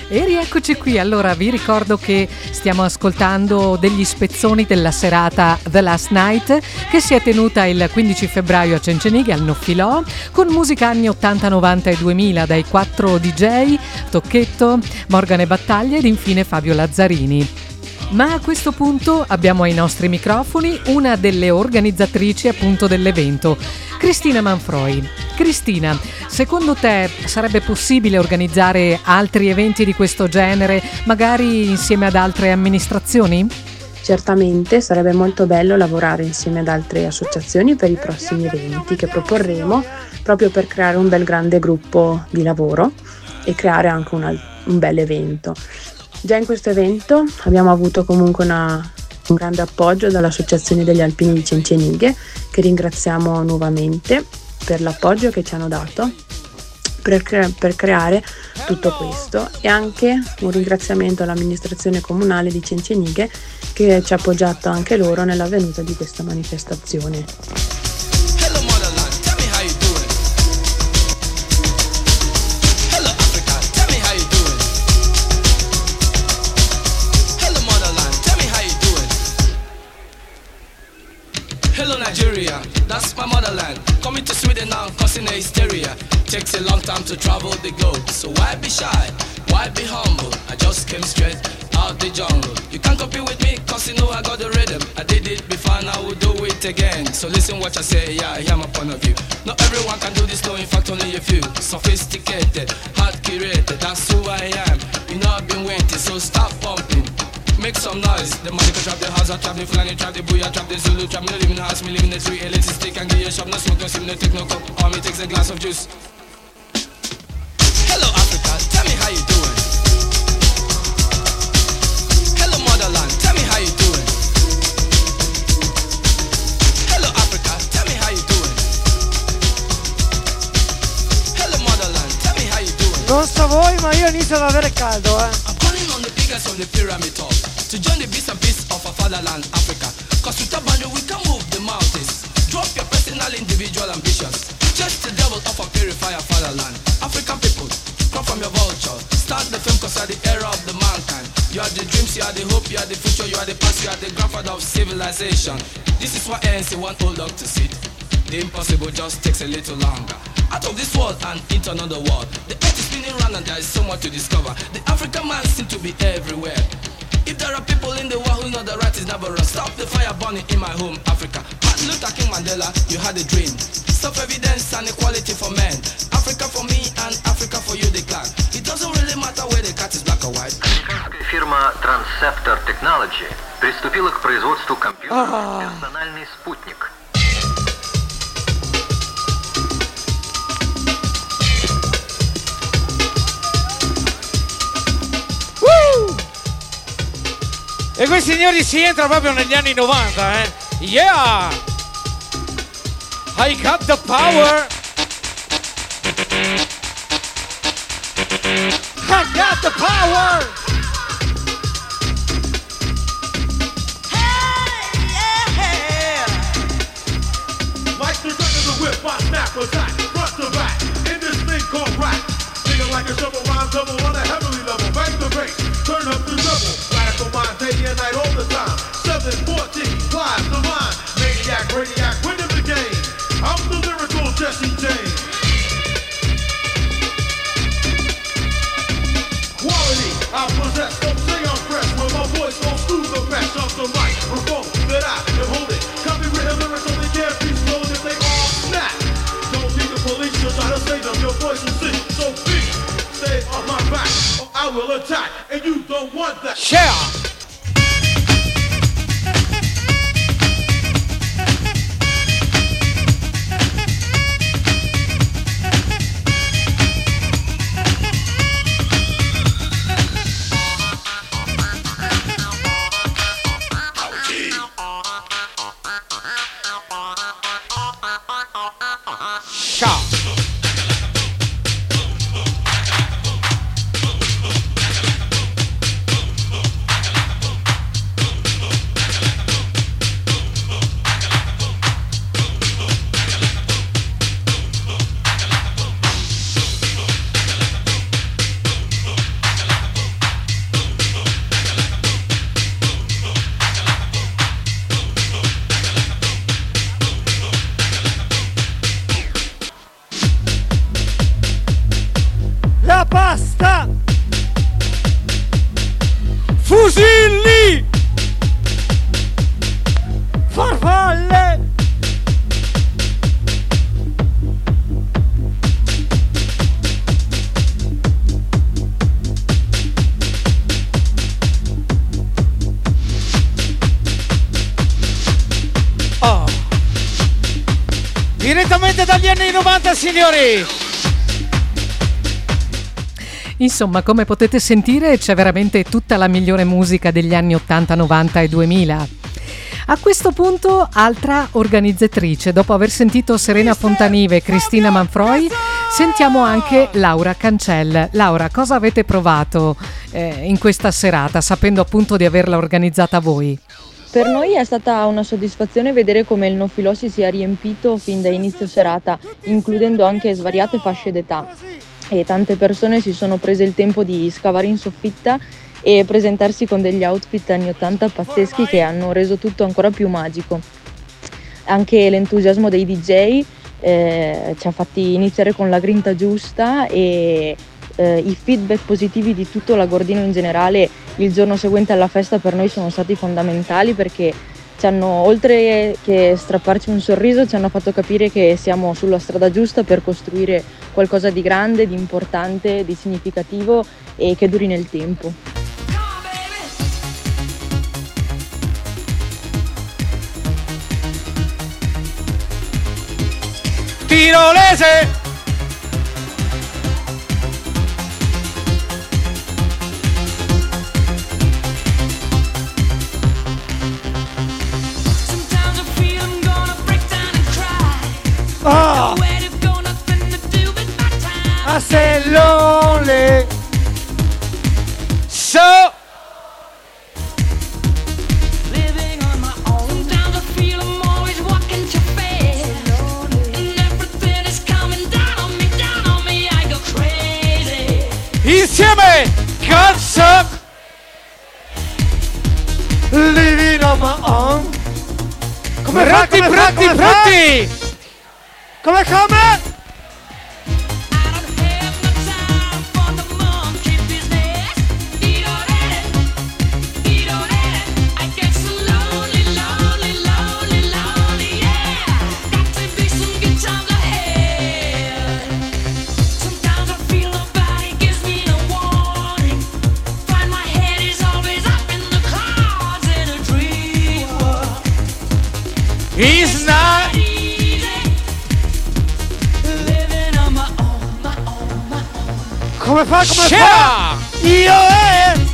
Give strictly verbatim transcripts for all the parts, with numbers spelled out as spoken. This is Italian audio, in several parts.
E rieccoci qui, allora vi ricordo che stiamo ascoltando degli spezzoni della serata The Last Night che si è tenuta il quindici febbraio a Cencenighe al Noffilò, con musica anni ottanta, novanta e duemila dai quattro D J, Tocchetto, Morgane Battaglia ed infine Fabio Lazzarini. Ma a questo punto abbiamo ai nostri microfoni una delle organizzatrici appunto dell'evento, Cristina Manfroi. Cristina, secondo te sarebbe possibile organizzare altri eventi di questo genere, magari insieme ad altre amministrazioni? Certamente sarebbe molto bello lavorare insieme ad altre associazioni per i prossimi eventi che proporremo, proprio per creare un bel grande gruppo di lavoro e creare anche una, un bel evento. Già in questo evento abbiamo avuto comunque una, un grande appoggio dall'Associazione degli Alpini di Cencenighe, che ringraziamo nuovamente per l'appoggio che ci hanno dato per, cre- per creare tutto questo, e anche un ringraziamento all'amministrazione comunale di Cencenighe che ci ha appoggiato anche loro nella venuta di questa manifestazione. Hello Nigeria, that's my motherland. Coming to Sweden now, causing a hysteria. Takes a long time to travel the globe, so why be shy? Why be humble? I just came straight out the jungle. You can't compete with me, cause you know I got the rhythm. I did it before and I will do it again. So listen what I say, yeah, I hear my point of view. Not everyone can do this, no, in fact only a few. Sophisticated, hard curated, that's who I am. You know I've been waiting, so stop pumping. Make some noise. The money can trap the house, I trap the Fulani, trap the Booyah, trap the Zulu, trap me, live in the house, me live in the tree, electric stick and get a shop, no smoke, no sim, no take no cup, all me takes a glass of juice. Hello Africa, tell me how you doing. Hello motherland, tell me how you doing. Hello Africa, tell me how you doing. Hello motherland, tell me how you doing. Non so voi, ma io inizio ad avere caldo, eh. I'm calling on the biggest of the pyramid top to join the beast and peace of our fatherland, Africa. Cause with a boundary we can move the mountains. Drop your personal, individual ambitions. Just the devil of our purifier fatherland. African people, come from your vulture. Start the film cause you are the era of the mankind. You are the dreams, you are the hope, you are the future, you are the past, you are the grandfather of civilization. This is why A N C want old dog to sit. The impossible just takes a little longer. Out of this world and into another world. The earth is spinning round and there is so much to discover. The African man seems to be everywhere. If there are people in the world who know the right is never wrong, stop the fire burning in my home, Africa. Martin Luther King Mandela, you had a dream. Stop evidence and equality for men. Africa for me and Africa for you, the clan. It doesn't really matter where the cat is black or white. Американская фирма Transceptor Technology приступила к производству компьютера «Персональный спутник». E questi signori si entra proprio negli anni novanta, eh? Yeah! I got the power! I got the power! Hey, yeah! Like the gun of the whip, I snap attack, front to back, in this thing called rap. Singing like a shovel, rhyme double on a heavenly level. Bang the bass, turn up the double. Radical mind, day and night all the time. seven fourteen, live the mind. Maniac, radiac, winning the game. I'm the lyrical Jesse James. Quality, I possess, don't say I'm fresh. When my voice goes through the mesh of the microphone that I am holding. Copywritten lyrics so they can't be stolen if they all snap. Don't need the police to try to save them. Your voice is sick, so please stay on my back or I will attack. And you don't want that. Yeah! anni novanta, signori. Insomma, come potete sentire, c'è veramente tutta la migliore musica degli anni ottanta, novanta e duemila. A questo punto, altra organizzatrice. Dopo aver sentito Serena Fontanive e Cristina Manfroi, sentiamo anche Laura Cancel. Laura, cosa avete provato eh, in questa serata, sapendo appunto di averla organizzata voi? Per noi è stata una soddisfazione vedere come il No Filò si sia riempito fin da inizio serata, includendo anche svariate fasce d'età. E tante persone si sono prese il tempo di scavare in soffitta e presentarsi con degli outfit anni ottanta pazzeschi che hanno reso tutto ancora più magico. Anche l'entusiasmo dei D J eh, ci ha fatti iniziare con la grinta giusta e eh, i feedback positivi di tutto l'Agordino in generale il giorno seguente alla festa per noi sono stati fondamentali, perché ci hanno, oltre che strapparci un sorriso, ci hanno fatto capire che siamo sulla strada giusta per costruire qualcosa di grande, di importante, di significativo e che duri nel tempo. Tirolese! Oh. I said lonely. So Living on my own. Sometimes I feel I'm always walking too fast, and everything is coming down on me, down on me. I go crazy. insieme God suck. Living on my own. Come pronti, pronti, pronti. Come come? He's not easy living on my own, my own, my own. Come fa, come fa? Io è I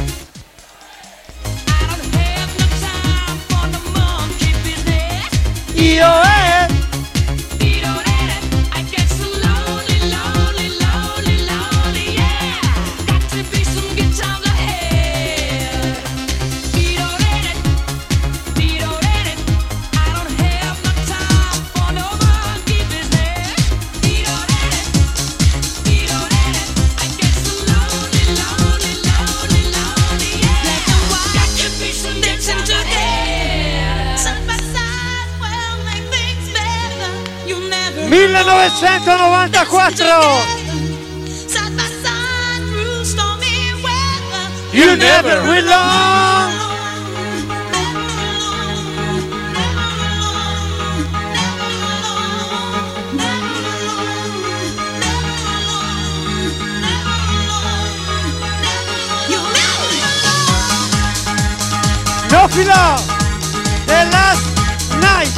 don't have no time for the monkey business. Io è You don't let it. I get so lonely, lonely, lonely, lonely, yeah. Got to be some good times ahead. You don't let it. You don't let it. I don't have no time for no monkey business. You don't let it. You don't let it. I get so lonely, lonely, lonely, lonely, yeah. Black and white. Got to be some good times ahead. Side by side, we'll make things better. You never millenovecentonovantaquattro. Side by side through stormy weather. You never will long. No Filò, The Last Night.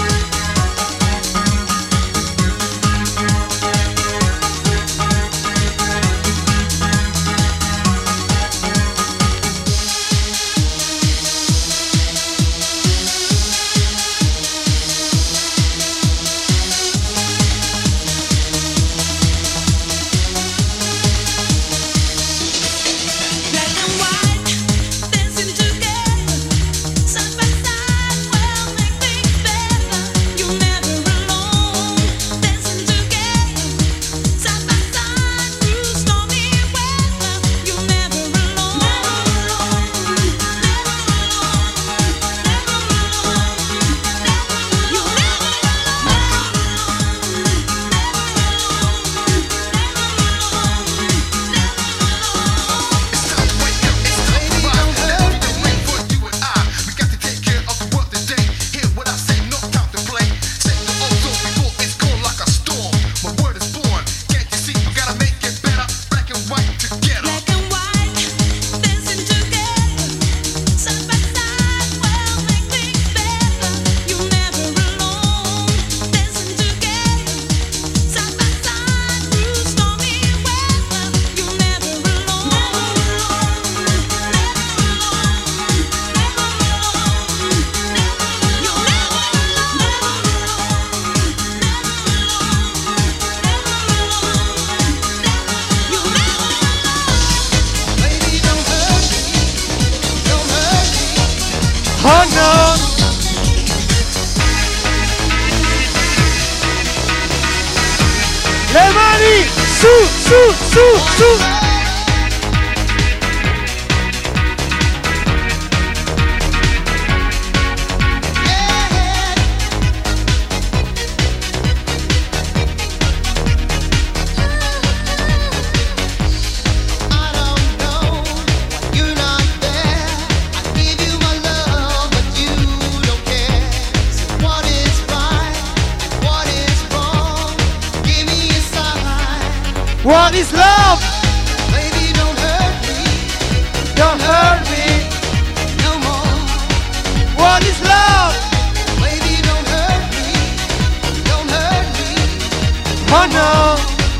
Black and white, dancing together, side by side. is love? Baby, don't hurt me. Don't hurt me no more. What is love? Baby, don't hurt me. Don't hurt me. Oh no.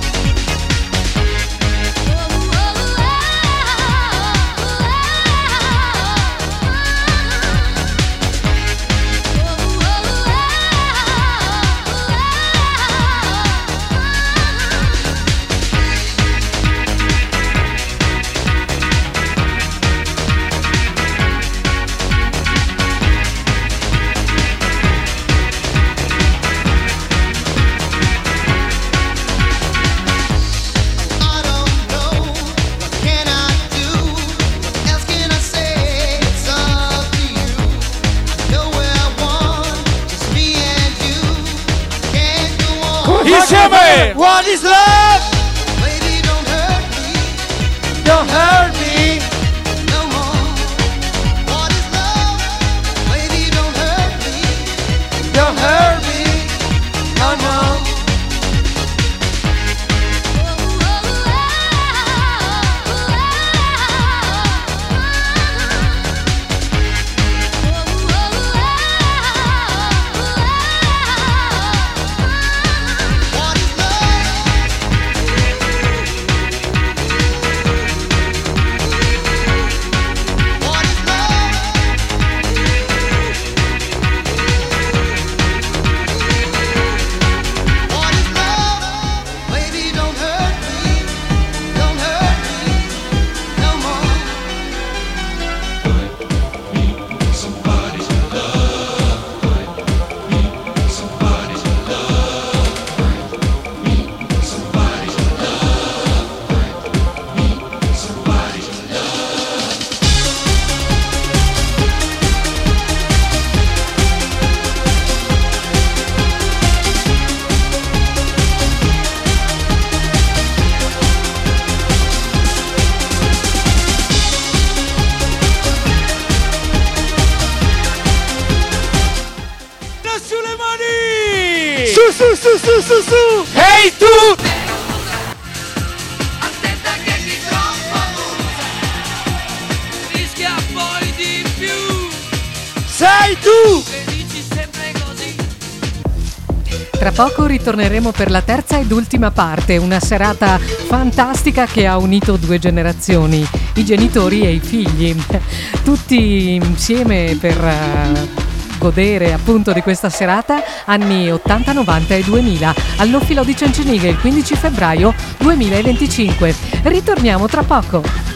Insieme! What is love? Baby, don't hurt me. Don't hurt me no more. What is love? Baby, don't hurt me. Don't hurt me. Oh no. Su su su su su su! Ehi hey, tu! Attenta che ti troppo rischia poi di più. Sei tu! E dici sempre così. Tra poco ritorneremo per la terza ed ultima parte, una serata fantastica che ha unito due generazioni, i genitori e i figli, tutti insieme per uh, godere appunto di questa serata, anni ottanta, novanta e duemila, al Nofilò di Cencenighe il quindici febbraio duemilaventicinque. Ritorniamo tra poco.